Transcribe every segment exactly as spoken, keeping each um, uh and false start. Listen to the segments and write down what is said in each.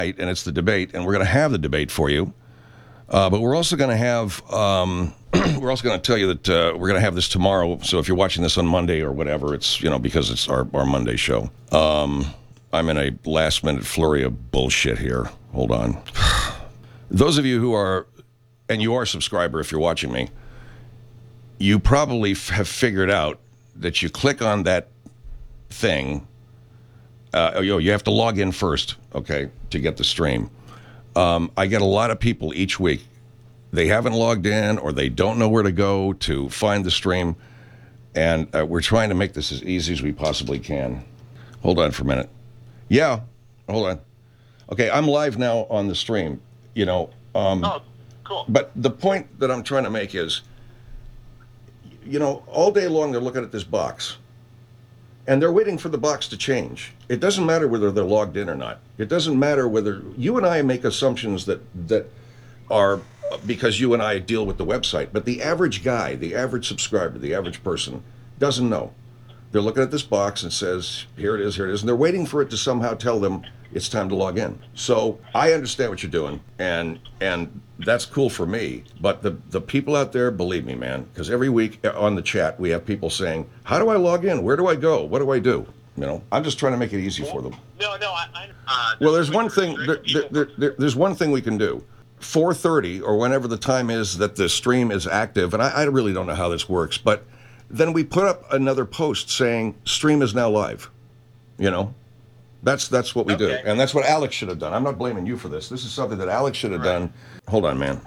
and it's the debate, and we're going to have the debate for you. Uh, but we're also going to have, um, we're also going to tell you that uh, we're going to have this tomorrow. So if you're watching this on Monday or whatever, it's, you know, because it's our, our Monday show. Um, I'm in a last minute flurry of bullshit here. Hold on. Those of you who are, and you are a subscriber if you're watching me, you probably f- have figured out that you click on that thing. Uh, you know, you have to log in first, okay, to get the stream. Um, I get a lot of people each week. They haven't logged in or they don't know where to go to find the stream. And uh, we're trying to make this as easy as we possibly can. Hold on for a minute. Yeah, hold on. Okay, I'm live now on the stream, you know. Um, oh, cool. But the point that I'm trying to make is, you know, all day long they're looking at this box. And they're waiting for the box to change. It doesn't matter whether they're logged in or not. It doesn't matter whether you and I make assumptions that that are because you and I deal with the website. But the average guy, the average subscriber, the average person doesn't know. They're looking at this box and says, here it is, here it is. And they're waiting for it to somehow tell them it's time to log in. So I understand what you're doing. And and that's cool for me. But the, the people out there, believe me, man, because every week on the chat, we have people saying, how do I log in? Where do I go? What do I do? You know, I'm just trying to make it easy for them. No, no, I... I uh, well, there's one thing, there, there, there, there's one thing we can do. four thirty or whenever the time is that the stream is active, and I, I really don't know how this works, but then we put up another post saying stream is now live. You know, that's that's what we okay. do, and that's what Alex should have done. I'm not blaming you for this. This is something that Alex should have right. done. Hold on, man.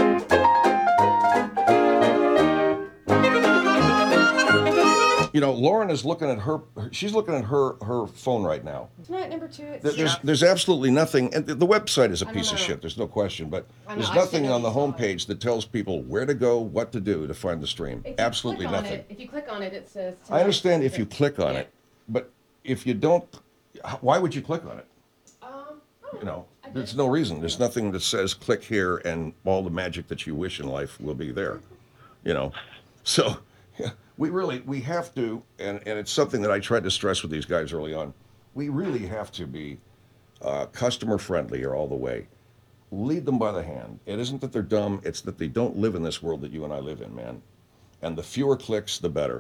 You know, Lauren is looking at her, she's looking at her, her phone right now. Isn't that number two? It's there's, yeah. there's absolutely nothing, and the, the website is a piece of shit, there's no question, but there's nothing on the homepage that tells people where to go, what to do to find the stream. If Absolutely nothing. It, if you click on it, it says... I understand if you click on yeah. it, but if you don't, why would you click on it? Um, you know, there's no reason. There's nothing that says click here and all the magic that you wish in life will be there, you know, so... Yeah. We really, we have to, and, and it's something that I tried to stress with these guys early on, we really have to be uh, customer friendly or all the way. Lead them by the hand. It isn't that they're dumb, it's that they don't live in this world that you and I live in, man. And the fewer clicks, the better.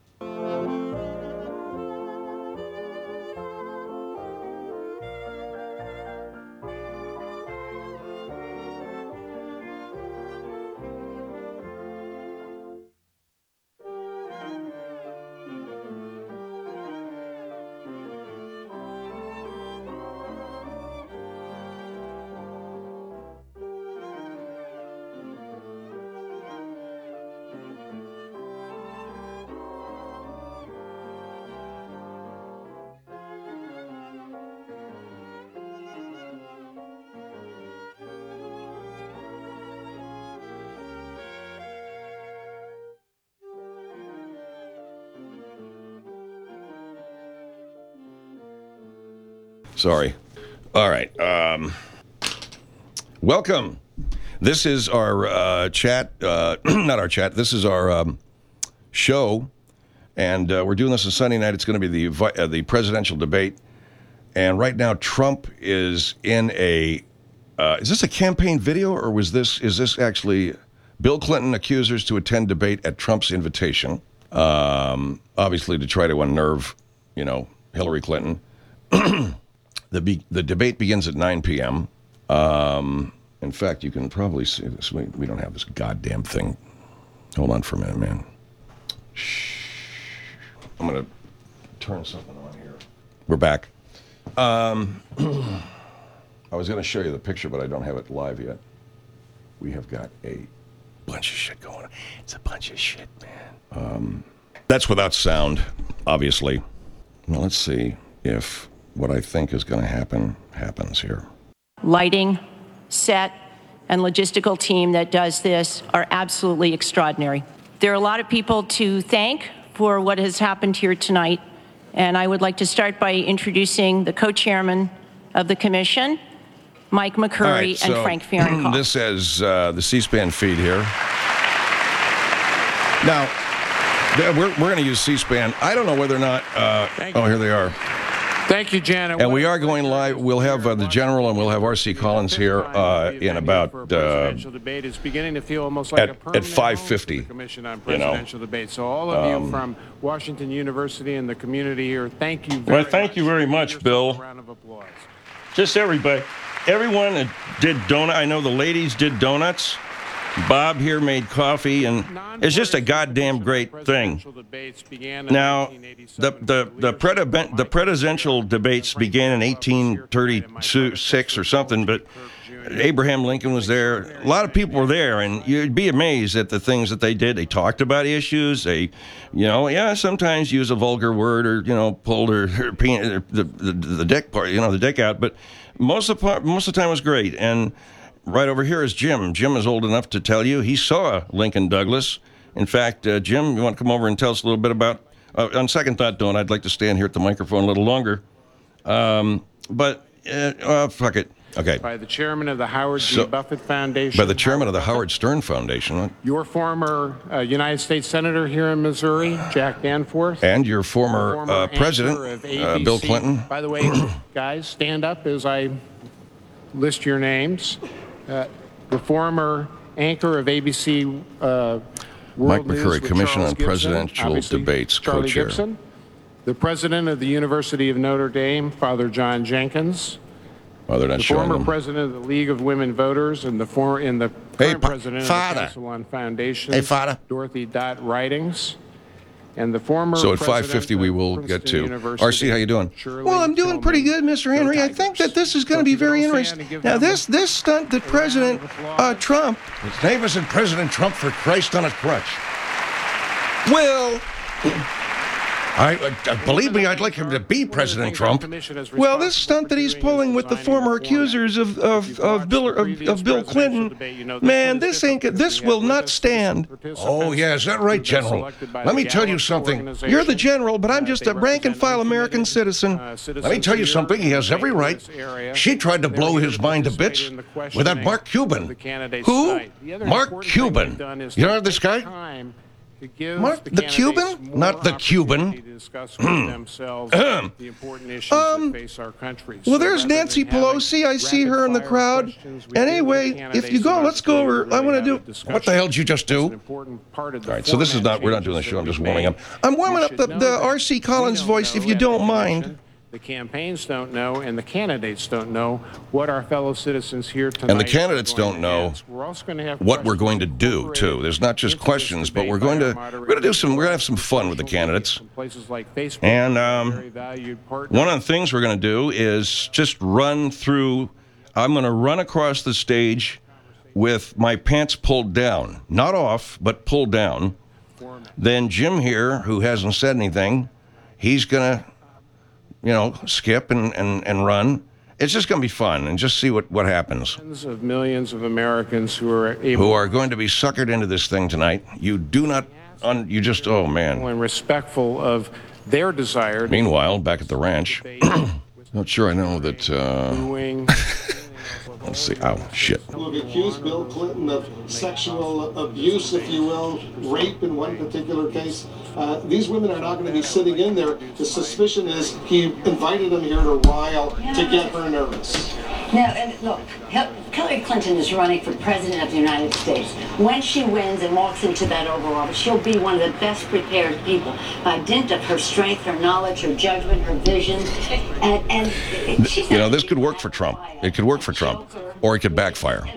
Sorry. All right. Um, welcome. This is our uh, chat, uh, not our chat, this is our um, show, and uh, we're doing this on Sunday night. It's going to be the uh, the presidential debate, and right now Trump is in a, uh, is this a campaign video, or was this, is this actually Bill Clinton accusers to attend debate at Trump's invitation, um, obviously to try to unnerve, you know, Hillary Clinton. The be- the debate begins at nine p.m. Um, in fact, you can probably see this. We, we don't have this goddamn thing. Hold on for a minute, man. Shh. I'm going to turn something on here. We're back. Um, I was going to show you the picture, but I don't have it live yet. We have got a bunch of shit going on. It's a bunch of shit, man. Um, that's without sound, obviously. Well, let's see if... what I think is going to happen, happens here. Lighting, set, and logistical team that does this are absolutely extraordinary. There are a lot of people to thank for what has happened here tonight, and I would like to start by introducing the co-chairman of the commission, Mike McCurry right, so and Frank Fahrenkopf. This is uh, the C-SPAN feed here. Now, we're, we're going to use C-SPAN. I don't know whether or not... Uh, oh, here they are. Thank you, Janet. And we are going live. We'll have uh, the general and we'll have R C Collins here uh, in about uh, debate. It's beginning to feel almost like at, a permanent at five fifty. Commission on You know, presidential debate. So all of um, you from Washington University and the community here, thank you very well, much. thank you very much, Bill. A round of applause. Just everybody, everyone that did donut. I know the ladies did donuts. Bob here made coffee, and it's just a goddamn great thing. Now, the the the, predi- the presidential debates began in eighteen thirty-six or something, but Abraham Lincoln was there. A lot of people were there, and you'd be amazed at the things that they did. They talked about issues. They, you know, yeah, sometimes use a vulgar word or you know pulled their, their penis, the, the the dick part, you know, the dick out. But most of the part, most of the time was great. And right over here is Jim. Jim is old enough to tell you he saw Lincoln Douglas. In fact, uh, Jim, you want to come over and tell us a little bit about, uh, on second thought, Dawn, I'd like to stand here at the microphone a little longer. Um, but, uh, uh, fuck it. Okay. By the chairman of the Howard G. So, Buffett Foundation. By the chairman of the Howard Stern Foundation. Your former uh, United States Senator here in Missouri, Jack Danforth. And your former, former uh, president, uh, Bill Clinton. By the way, guys, stand up as I list your names. Uh, the former anchor of A B C uh, World Mike News McCurry, with Commission Charles on Gibson, Presidential obviously Debates, Charlie co-chair. Gibson, the president of the University of Notre Dame, Father John Jenkins, Oh, they're not the showing former them. president of the League of Women Voters, and the former and the Hey, current pa- president Father. of the Council on Foundations, Hey, Father. Dorothy Dot Ridings. And the former So at president five fifty we of will Princeton get to. University, R C, how you doing? Shirley Well, I'm doing pretty good, Tillman. Mister Henry. Go I think Tigers. that this is going to Don't be you very all stand interesting. and give Now, them this this stunt that a round President of applause? uh, Trump, his name isn't President Trump for Christ on a crutch. Well, I, uh, believe me, I'd like him to be President Trump. Well, this stunt that he's pulling with the former accusers of of, of Bill of, of Bill Clinton, man, this ain't this will not stand. Oh yeah, is that right, General? Let me tell you something. You're the general, but I'm just a rank and file American citizen. Let me tell you something. He has every right. She tried to blow his mind to bits with that Mark Cuban. Who? Mark Cuban. You know this guy? Mark, the Cuban? Not the Cuban. um, well, there's Nancy Pelosi. I see her in the crowd. And anyway, if you go, let's go over. I want to do. What the hell did you just do? All right, so this is not, we're not doing the show. I'm just warming up. I'm warming up the, the R C Collins voice, if you don't mind. The campaigns don't know, and the candidates don't know what our fellow citizens here tonight. And the candidates don't know we're also going to have what we're going to do too. There's not just questions, but we're going to we're going to do some. We're going to have some fun with the candidates. And um, one of the things we're going to do is just run through. I'm going to run across the stage with my pants pulled down, not off, but pulled down. Then Jim here, who hasn't said anything, he's going to, you know, skip and, and, and run. It's just going to be fun, and just see what, what happens. Tens of millions of Americans who are able who are going to be suckered into this thing tonight. You do not, un, you just, oh man. and respectful of their desire. Meanwhile, back at the ranch, not sure I know that, uh, Doing let's see, oh, shit. Who have accused Bill Clinton of sexual abuse, if you will, rape in one particular case. Uh, these women are not going to be sitting in there. The suspicion is he invited them here to rile to get her nervous. No, and look, Hillary Clinton is running for president of the United States. When she wins and walks into that Oval Office, she'll be one of the best prepared people by dint of her strength, her knowledge, her judgment, her vision. And, and she's You know, this could work for Trump. It could work for Trump, or it could backfire.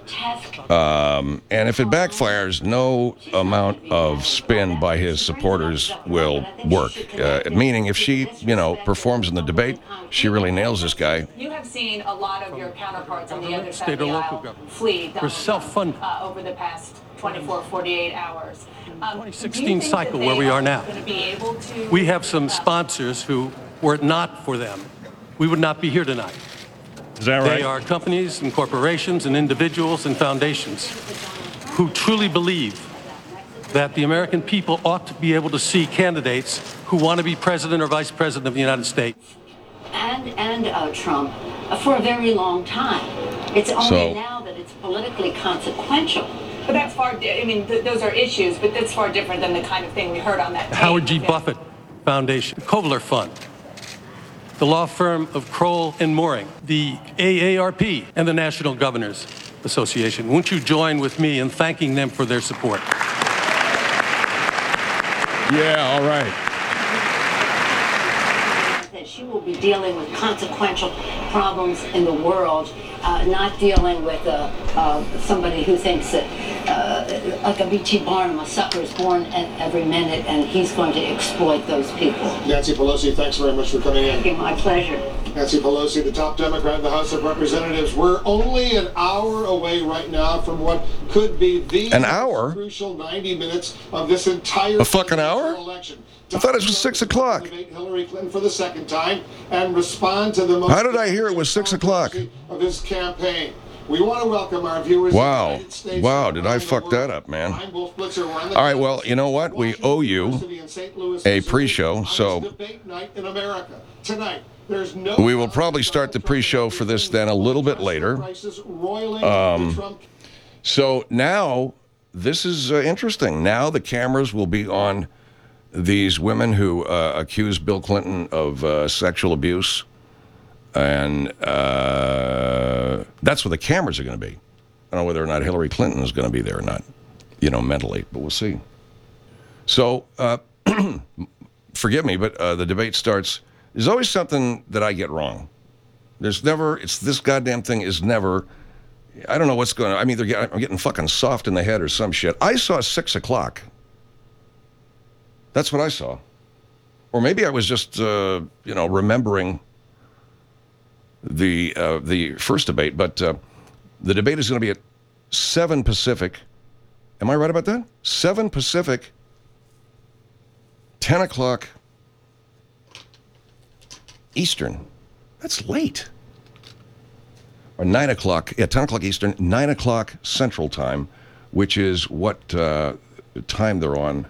Um, and if it backfires, no amount of spin by his supporters will work. Uh, meaning, if she, you know, performs in the debate, she really nails this guy. You have seen a lot of your counterparts on the other side of the aisle flee Donald Trump, uh, over the past twenty-four, forty-eight hours. Um, twenty sixteen cycle where we are now. We have some sponsors who, were it not for them, we would not be here tonight. Is that right? They are companies and corporations and individuals and foundations who truly believe that the American people ought to be able to see candidates who want to be president or vice president of the United States. And, and uh, Trump uh, for a very long time. It's only So- now that it's politically consequential. But that's far, I mean, th- those are issues, but that's far different than the kind of thing we heard on that The tape. Howard G. Yeah. Buffett Foundation, the Kovler Fund, the law firm of Kroll and Mooring, the A A R P, and the National Governors Association. Won't you join with me in thanking them for their support? Yeah, all right. That she will be dealing with consequential problems in the world, uh, not dealing with uh, uh, somebody who thinks that, uh, like a B T Barnum, a sucker is born at every minute, and he's going to exploit those people. Nancy Pelosi, thanks very much for coming in. Thank you, my pleasure. Nancy Pelosi, the top Democrat in the House of Representatives. We're only an hour away right now from what could be the An hour? crucial ninety minutes of this entire A fucking hour? election. I thought it was six o'clock. Debate Hillary Clinton for the second time and respond to the most. How did I hear it was six o'clock? Of his campaign. We want to welcome our viewers. Wow. In the United States Wow, did I and fuck around the that world. up, man. I'm Wolf Blitzer. We're on the All right, well, you know what? We owe you a pre-show, so debate night in America tonight. There's no we will probably start the pre-show for this then a little bit later. Um, so now, this is uh, interesting. Now the cameras will be on these women who uh, accuse Bill Clinton of uh, sexual abuse. And uh, that's where the cameras are going to be. I don't know whether or not Hillary Clinton is going to be there or not, you know, mentally, but we'll see. So, uh, forgive me, but uh, the debate starts. There's always something that I get wrong. There's never, it's this goddamn thing is never, I don't know what's going on. I mean, they're getting, I'm getting fucking soft in the head or some shit. I saw six o'clock. That's what I saw. Or maybe I was just, uh, you know, remembering the uh, the first debate, but uh, the debate is going to be at seven Pacific. Am I right about that? seven Pacific, ten o'clock Eastern. That's late. Or nine o'clock, yeah, ten o'clock Eastern, nine o'clock Central Time, which is what uh, time they're on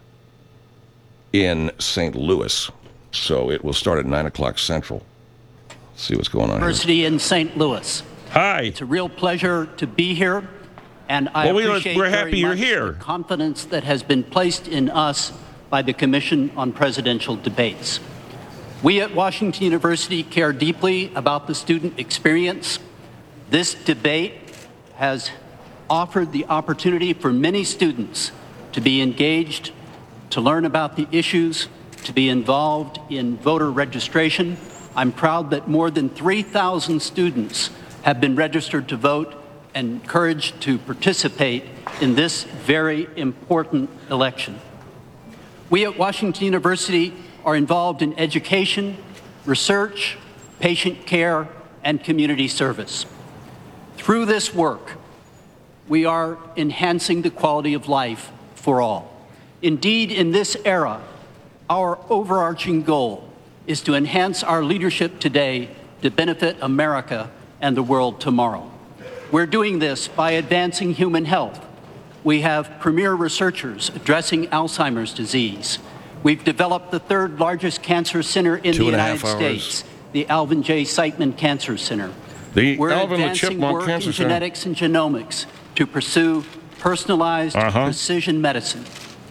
in Saint Louis. So it will start at nine o'clock Central. See what's going on University here. in Saint Louis. Hi. It's a real pleasure to be here, and I well, we appreciate we're very happy you're much here. the confidence that has been placed in us by the Commission on Presidential Debates. We at Washington University care deeply about the student experience. This debate has offered the opportunity for many students to be engaged, to learn about the issues, to be involved in voter registration. I'm proud that more than three thousand students have been registered to vote and encouraged to participate in this very important election. We at Washington University are involved in education, research, patient care, and community service. Through this work, we are enhancing the quality of life for all. Indeed, in this era, our overarching goal is to enhance our leadership today to benefit America and the world tomorrow. We're doing this by advancing human health. We have premier researchers addressing Alzheimer's disease. We've developed the third largest cancer center in Two the and a United half hours. States, the Alvin J. Siteman Cancer Center. The We're Alvin the advancing Chipmunk work Cancer in Center. genetics and genomics to pursue personalized Uh-huh. precision medicine.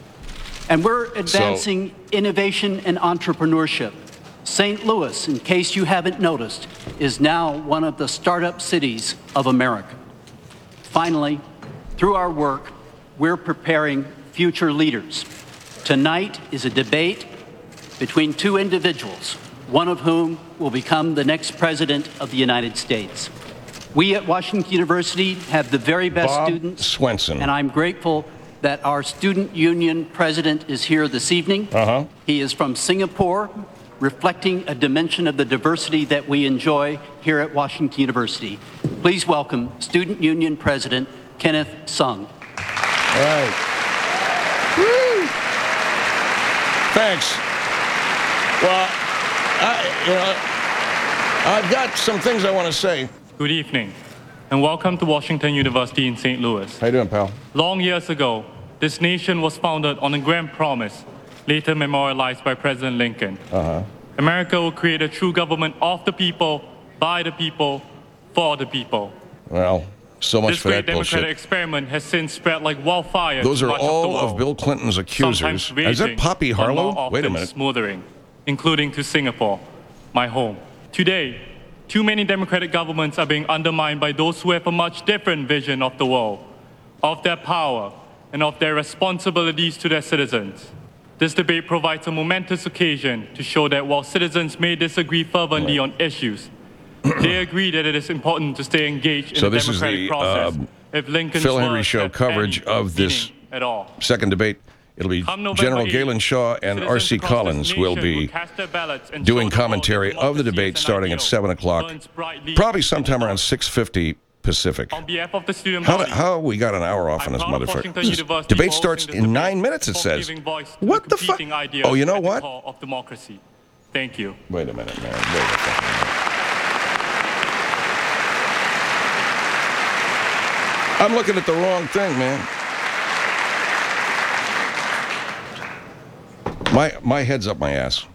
And we're advancing innovation and entrepreneurship. Saint Louis, in case you haven't noticed, is now one of the startup cities of America. Finally, through our work, we're preparing future leaders. Tonight is a debate between two individuals, one of whom will become the next president of the United States. We at Washington University have the very best Bob students. Swenson. And I'm grateful that our student union president is here this evening. Uh-huh. He is from Singapore, reflecting a dimension of the diversity that we enjoy here at Washington University. Please welcome Student Union President Kenneth Sung. All right. Woo. Thanks. Well, I, you know, I've got some things I want to say. Good evening, and welcome to Washington University in Saint Louis. How you doing, pal? Long years ago, this nation was founded on a grand promise, later memorialized by President Lincoln. Uh-huh. America will create a true government of the people, by the people, for the people. Well, so much this for great that bullshit. democratic experiment has since spread like wildfire. Those to are much all of, the of world, Bill Clinton's accusers. sometimes Is that raging, Poppy but more Harlow? Wait a often minute. smothering, including to Singapore, my home. Today, too many democratic governments are being undermined by those who have a much different vision of the world, of their power, and of their responsibilities to their citizens. This debate provides a momentous occasion to show that while citizens may disagree fervently on issues, they agree that it is important to stay engaged in So the this is democratic the process. um, If Lincoln's Phil Henry words Show have coverage any of this meaning at all. second debate. It'll be Come November General eighth, Galen Shaw and citizens R C across Collins this will nation be cast their ballots and doing show the world commentary that of the democracy debate is an starting at ideal, seven o'clock, burns brightly probably sometime around six fifty Pacific. On behalf of the student How, body, how we got an hour off on I'm this proud of motherfucker? Washington This University debate for starts hosting this in debate nine minutes, it for says. giving voice to What the fuck? competing ideas Oh, you know at the what? core of democracy. Thank you. Wait a minute, man. Wait a fucking minute. I'm looking at the wrong thing, man. My my head's up my ass.